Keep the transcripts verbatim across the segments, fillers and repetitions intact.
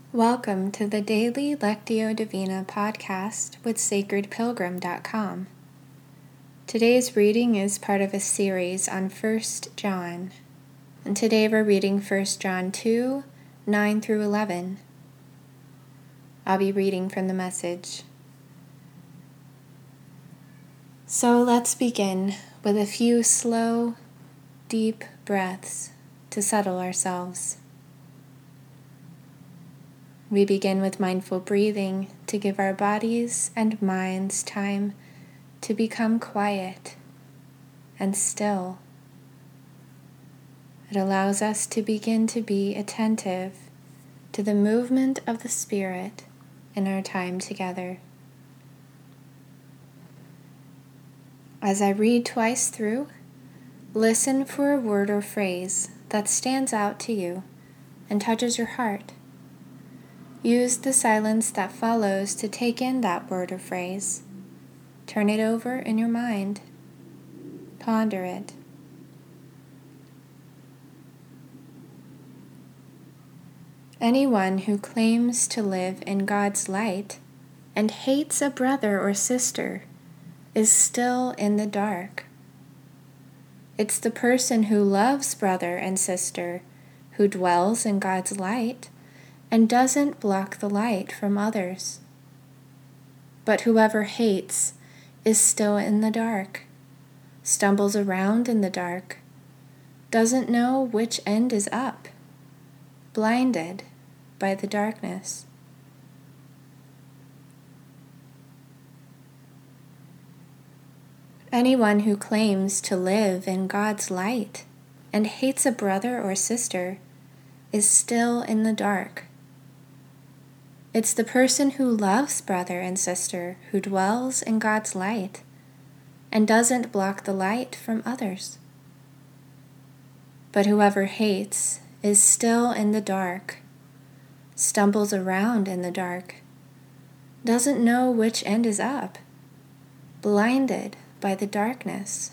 Welcome to the Daily Lectio Divina podcast with sacred pilgrim dot com. Today's reading is part of a series on First John, and today we're reading First John two, nine through eleven. I'll be reading from the Message. So let's begin with a few slow, deep breaths to settle ourselves. We begin with mindful breathing to give our bodies and minds time to become quiet and still. It allows us to begin to be attentive to the movement of the Spirit in our time together. As I read twice through, listen for a word or phrase that stands out to you and touches your heart. Use the silence that follows to take in that word or phrase. Turn it over in your mind. Ponder it. Anyone who claims to live in God's light and hates a brother or sister is still in the dark. It's the person who loves brother and sister who dwells in God's light and doesn't block the light from others. But whoever hates is still in the dark, stumbles around in the dark, doesn't know which end is up, blinded by the darkness. Anyone who claims to live in God's light and hates a brother or sister is still in the dark. It's the person who loves brother and sister who dwells in God's light and doesn't block the light from others. But whoever hates is still in the dark, stumbles around in the dark, doesn't know which end is up, blinded by the darkness.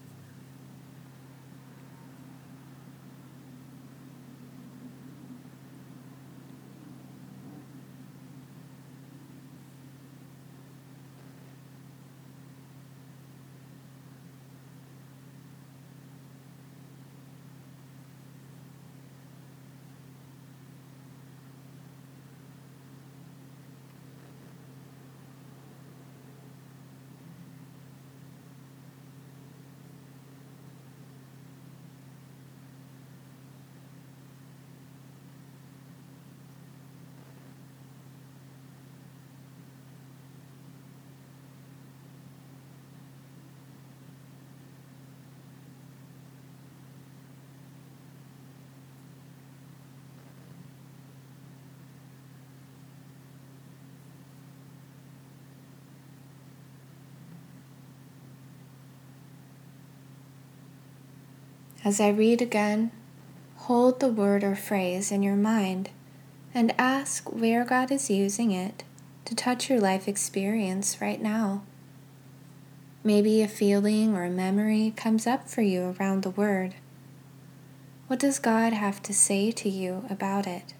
As I read again, hold the word or phrase in your mind and ask where God is using it to touch your life experience right now. Maybe a feeling or a memory comes up for you around the word. What does God have to say to you about it?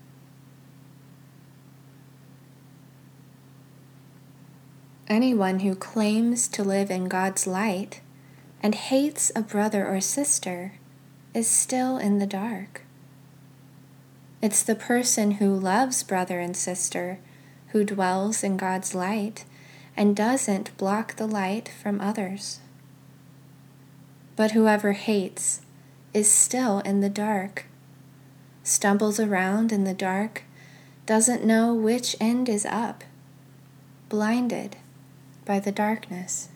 Anyone who claims to live in God's light and hates a brother or sister is still in the dark. It's the person who loves brother and sister who dwells in God's light and doesn't block the light from others. But whoever hates is still in the dark, stumbles around in the dark, doesn't know which end is up, blinded by the darkness.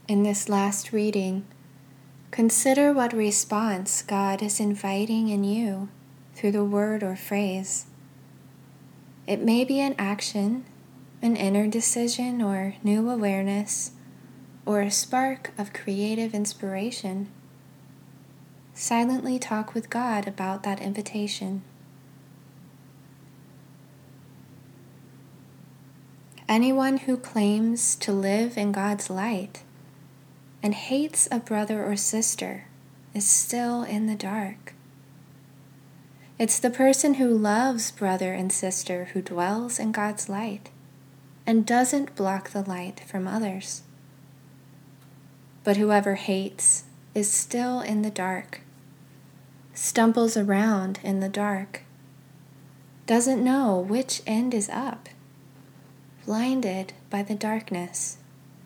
In this last reading, consider what response God is inviting in you through the word or phrase. It may be an action, an inner decision or new awareness, or a spark of creative inspiration. Silently talk with God about that invitation. Anyone who claims to live in God's light and hates a brother or sister is still in the dark. It's the person who loves brother and sister who dwells in God's light and doesn't block the light from others. But whoever hates is still in the dark, stumbles around in the dark, doesn't know which end is up, blinded by the darkness.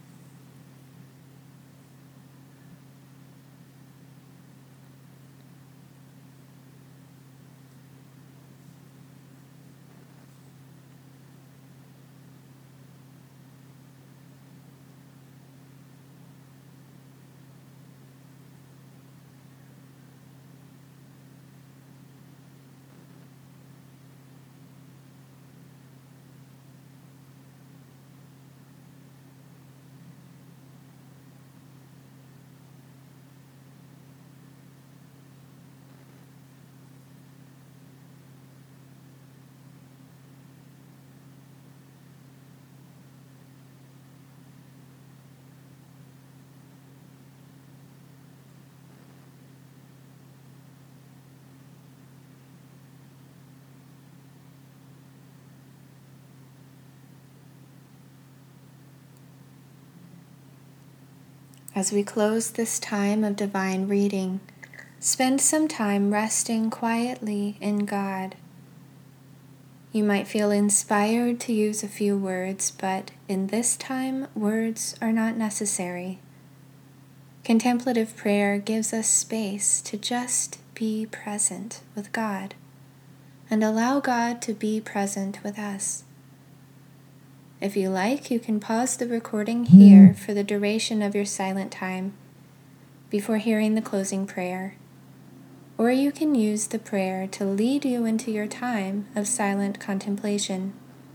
As we close this time of divine reading, spend some time resting quietly in God. You might feel inspired to use a few words, but in this time, words are not necessary. Contemplative prayer gives us space to just be present with God and allow God to be present with us. If you like, you can pause the recording here for the duration of your silent time before hearing the closing prayer, or you can use the prayer to lead you into your time of silent contemplation.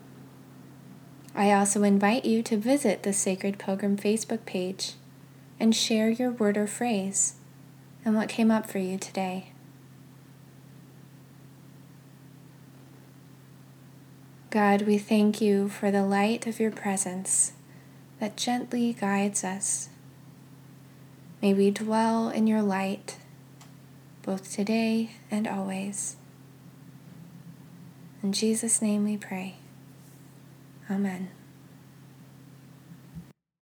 I also invite you to visit the Sacred Pilgrim Facebook page and share your word or phrase and what came up for you today. God, we thank you for the light of your presence that gently guides us. May we dwell in your light, both today and always. In Jesus' name we pray. Amen.